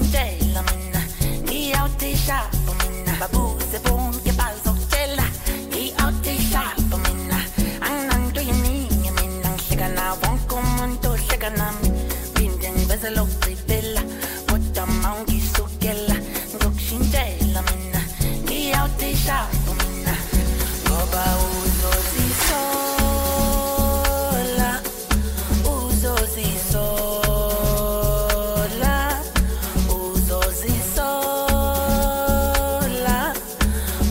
uzongitshela mina ngiyawuthishapo mina babuze bonke bazokutshela ngiyawuthishapo mina anginanto yeningi mina ngihleka nawo wonke umuntu ohleka nami phinde ngiveze lokugcibela kodwa mawungisukela ngizokushintshela mina ngiyawuthishapo mina ngoba uzozisola uzozisola uzozisola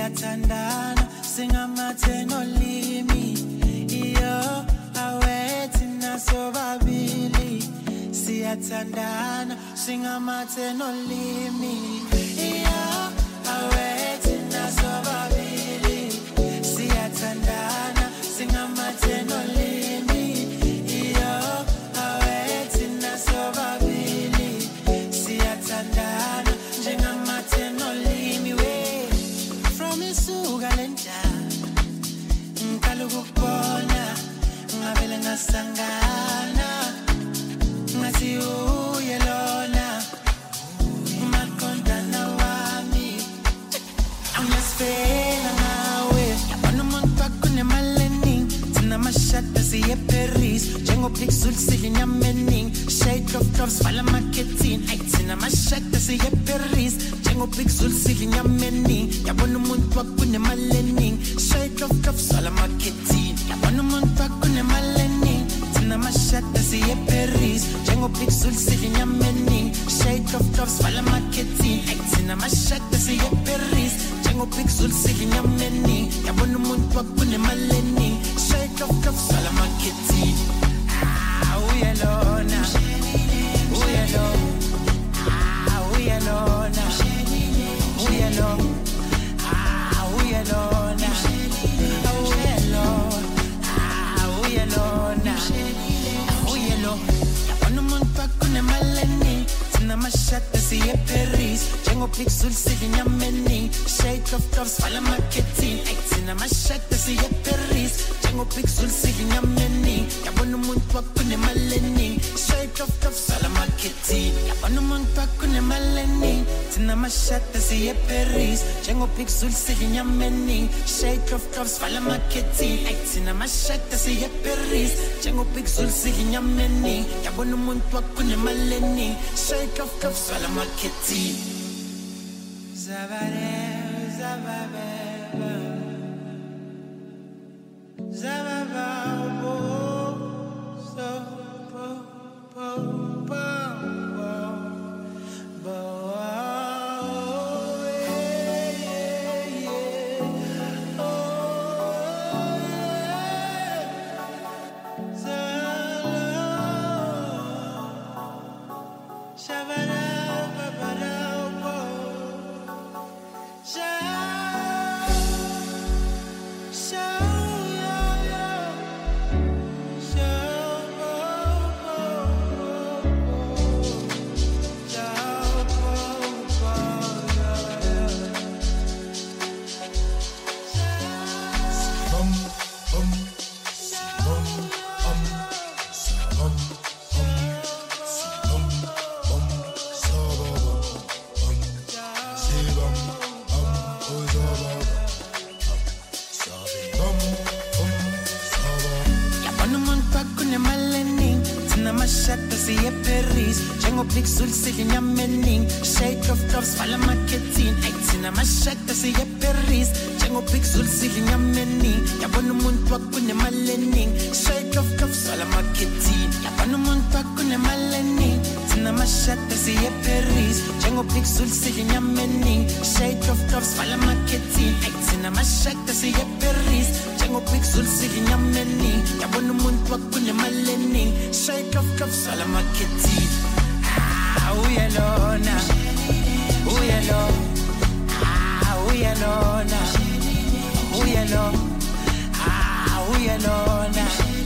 siyathandana singamathenolimi iyo awethi nasobabili siyathandana singamathenolimi iyo awethi nasobabili siyathandana singamathenolimi iyo awethi nasobabili siyathandana njengamathenolimi we from isuka lenjana ngikala ukubona ngavele ngasangana ngathi uye lona umakondana wami angasifela ngawe yabona umuntu wakunemaleni thina mashada siye Paris njengopixel silinyamening shade of gloves vala marketing ay thina mashada siye Paris njengopixel silinyamening yabona umuntu wakunemaleni shade of gloves vala marketing yabona umuntu wakunemaleni thina mashada siye Paris njengopixel silinyamening shade of gloves vala marketing ay thina mashada siye Paris njengopixel silinyamening yabona umuntu wakunemaleni shade of gloves vala marketing uyalona uyalona uyalona uyalona uyalona yabona umuntu wakunemaleni thina mashada siye Paris njengopixel silinyamening shade of gloves vala marketing ay thina mashada siye Paris njengopixel silinyamening yabona umuntu wakunemaleni shade of gloves vala marketing yabona umuntu wakunemaleni thina mashada siye Paris njengopixel silinyamening shade of gloves vala marketing ay thina mashada siye Paris njengopixel silinyamening yabona umuntu wakunemaleni shade of gloves vala marketing zabare zababa zababa so po po po Pixel silinyamening shade of gloves vala marketing ay thina mashada siye Paris njengopixel silinyamening yabona umuntu wakunemaleni shade of gloves vala marketing yabona umuntu wakunemaleni thina mashada siye Paris njengopixel silinyamening shade of gloves vala marketing ay thina mashada siye Paris njengopixel silinyamening yabona umuntu wakunemaleni shade of gloves vala marketing uyalona uyalona uyalona uyalona uyalona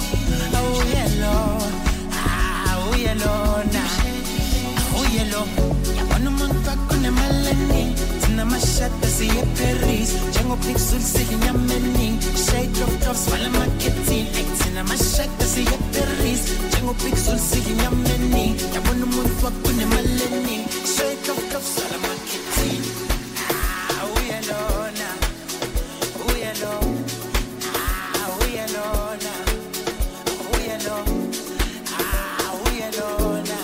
uyalona uyalona yabona umuntu wakunemaleni thina mashada siye Paris njengopixel silinyamening shade of gloves vala marketing ay thina mashada siye Paris njengopixel silinyamening yabona umuntu wakunemaleni shade of gloves vala marketing uyalona uyalona uyalona uyalona uyalona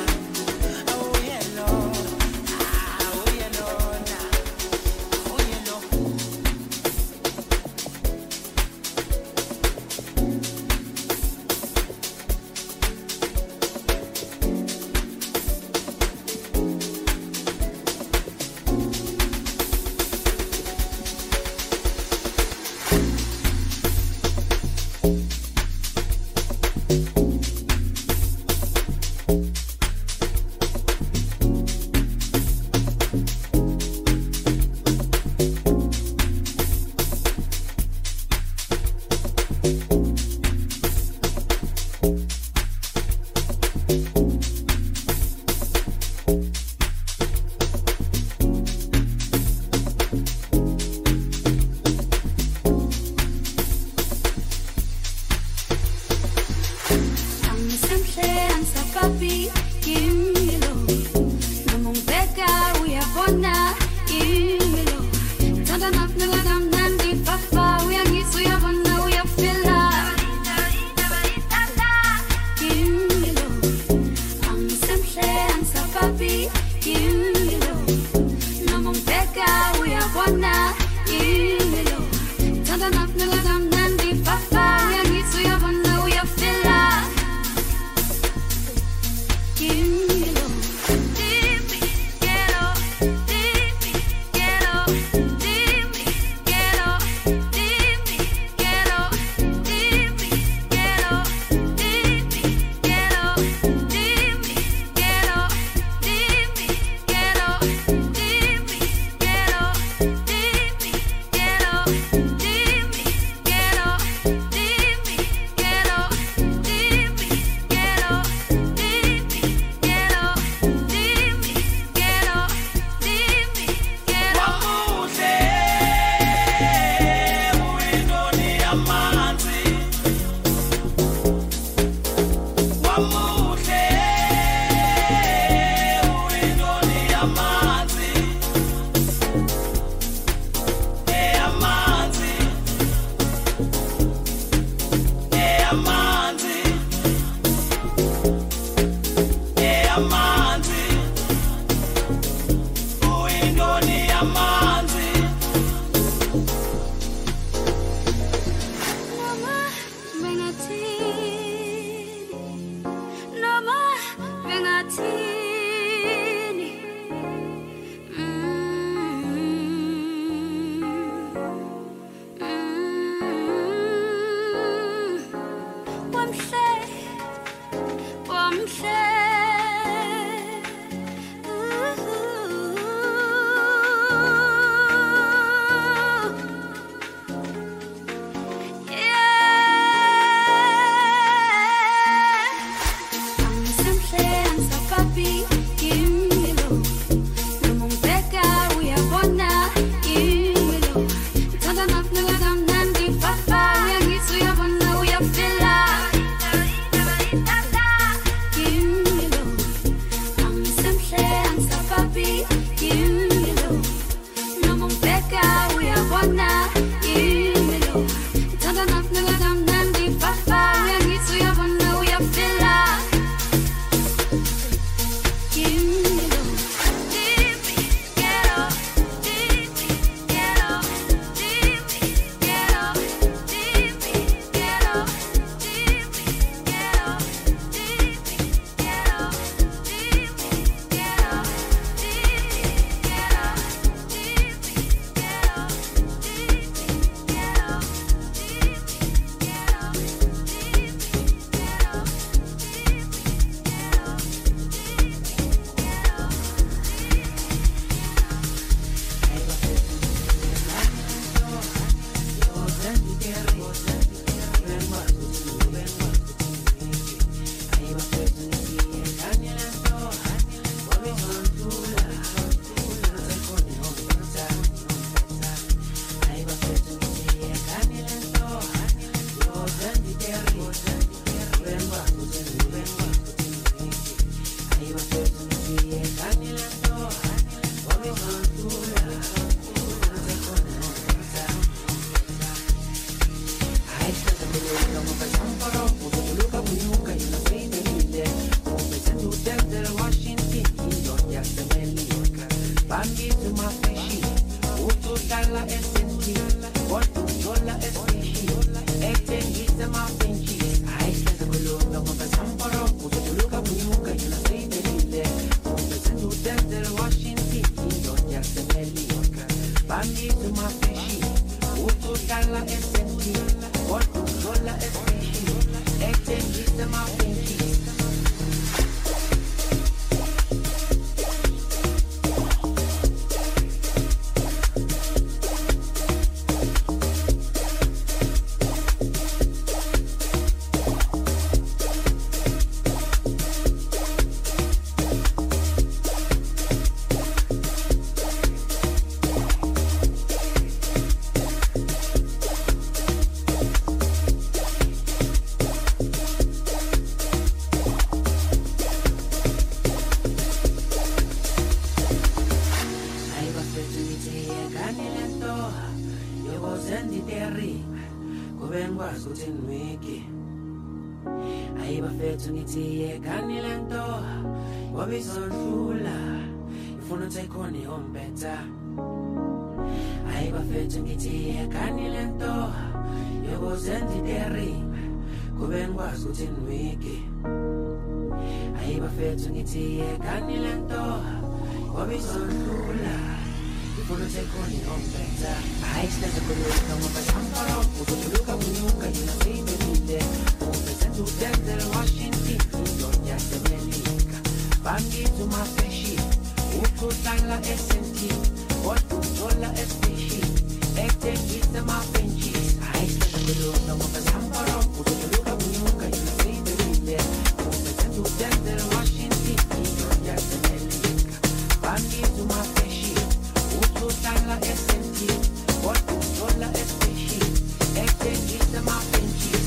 ayibafethu ngithi ekani lento yokuzenza idering kube ngikwazi ukuthi niwiki ayibafethu ngithi ekani lento ngoba izondlula ifuna uthekhoni ombetha hayi sineze kuluka ngoba samparo ukuluka unyuka yina seyibelile umpetha udenzel Washington indoda yasemelika bangithi umafeshi uthuthala SNT Otuthola espeshi ekthengisa ama-Frenchies hayi sineze ngoba samparo ukuluka unyuka yina seyibelile umpetha udenzel Washington indoda yasemelika bangithi umafeshi uthuthala SNT Otuthola espeshi ekthengisa ama-Frenchies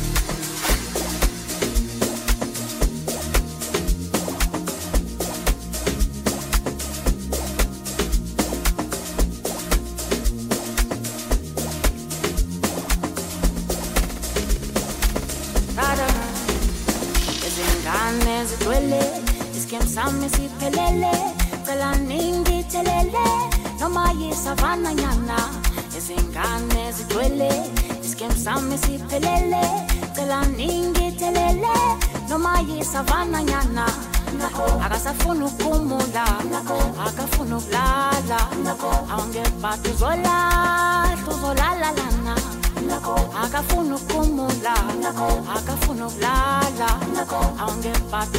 Sami siphelele cela ningithelele noma yisavana nyana izingane zigcwele iskem sami siphelele cela ningithelele noma yisavana nyana akasafuna ukumula akafuna ukulala awungebhati uzolala lana akafuna ukumula akafuna ukulala awungebhati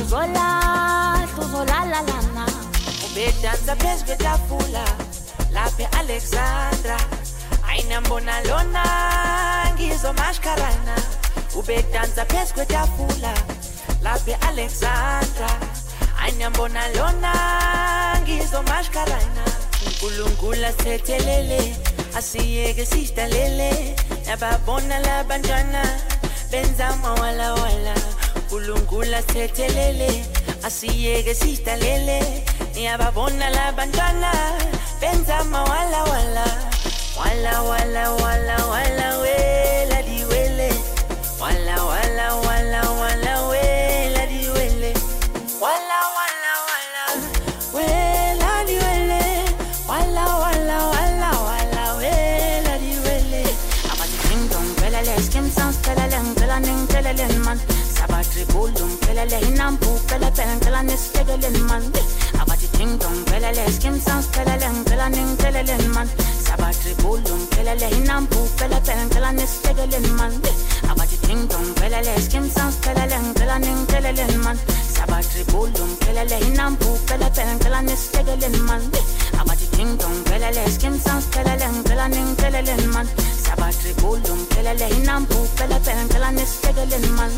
uzolala lana ubedansa phezu kwetafula lapha Alexandra ayinambona lona ngizomashkarana ubedansa phezu kwetafula lapha Alexandra ayinambona lona ngizomashkarana uNkulunkulu asethelele asiyeke sidalele nababona labantwana benza mawala wala uNkulunkulu asethelele asiyeke sidalele niyababona labantwana benza mawala wala wala wala wala wala wela diwele wala wala wala wala wela diwele wala wala wala wela diwele wala wala wala wala wela diwele abati kingdom pelele skim sounds pelele man sabatri bulum pelele inampu pelele neskegelen man abati kingdom pelele skim sounds pelele man sabatri bulum pelele inampu pelele neskegelen man abati kingdom pelele skim sounds pelele man sabatri bulum pelele inampu pelele neskegelen man abati kingdom pelele skim sounds pelele man sabatri bulum pelele inampu pelele neskegelen man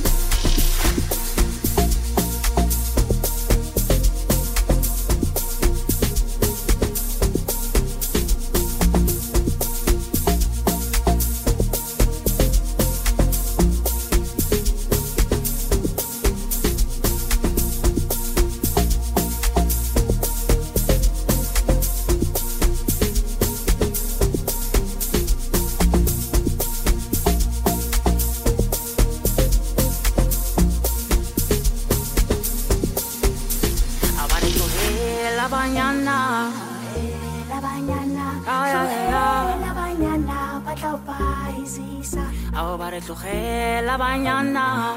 la bañana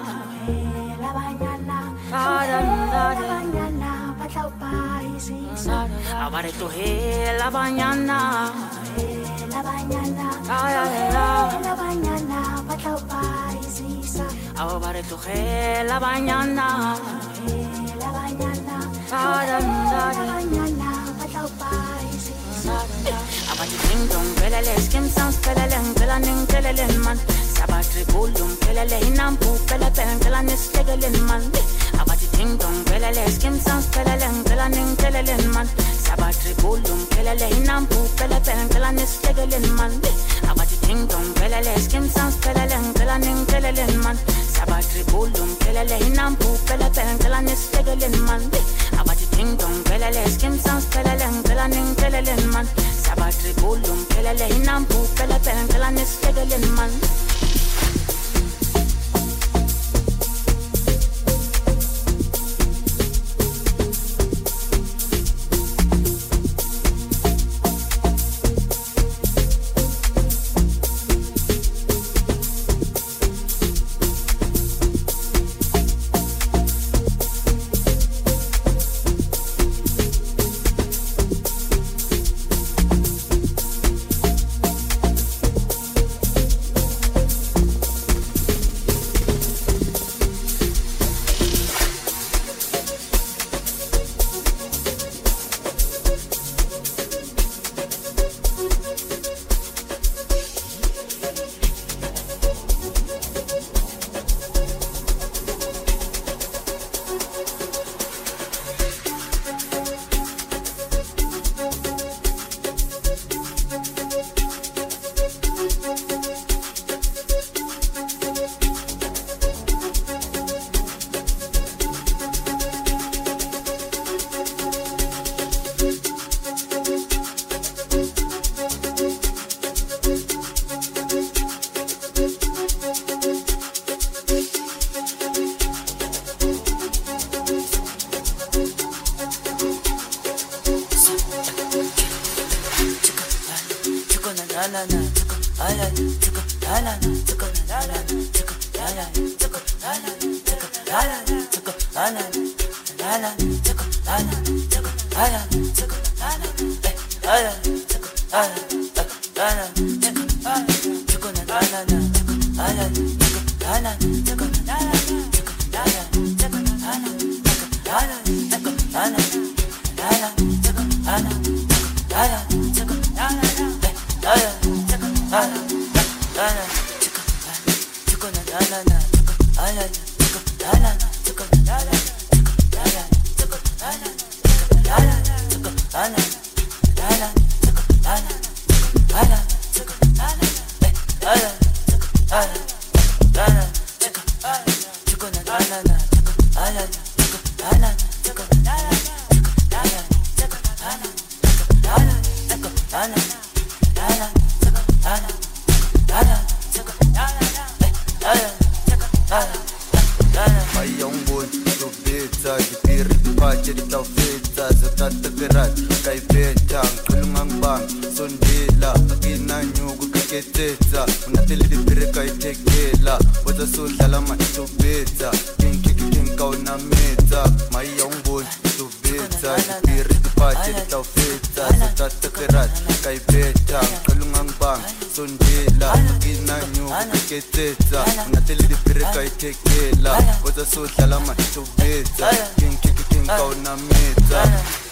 abare tu la bañana abare tu la bañana abati kingdom pelele skim sounds pelele man sabatri bulum pelele inampu pelele neskegelen man abati kingdom pelele skim sounds pelele man sabatri bulum pelele inampu pelele neskegelen man abati kingdom pelele skim sounds pelele man sabatri bulum pelele inampu pelele neskegelen man abati kingdom pelele skim sounds pelele man sabatri bulum pelele inampu pelele neskegelen man King, kau na meta.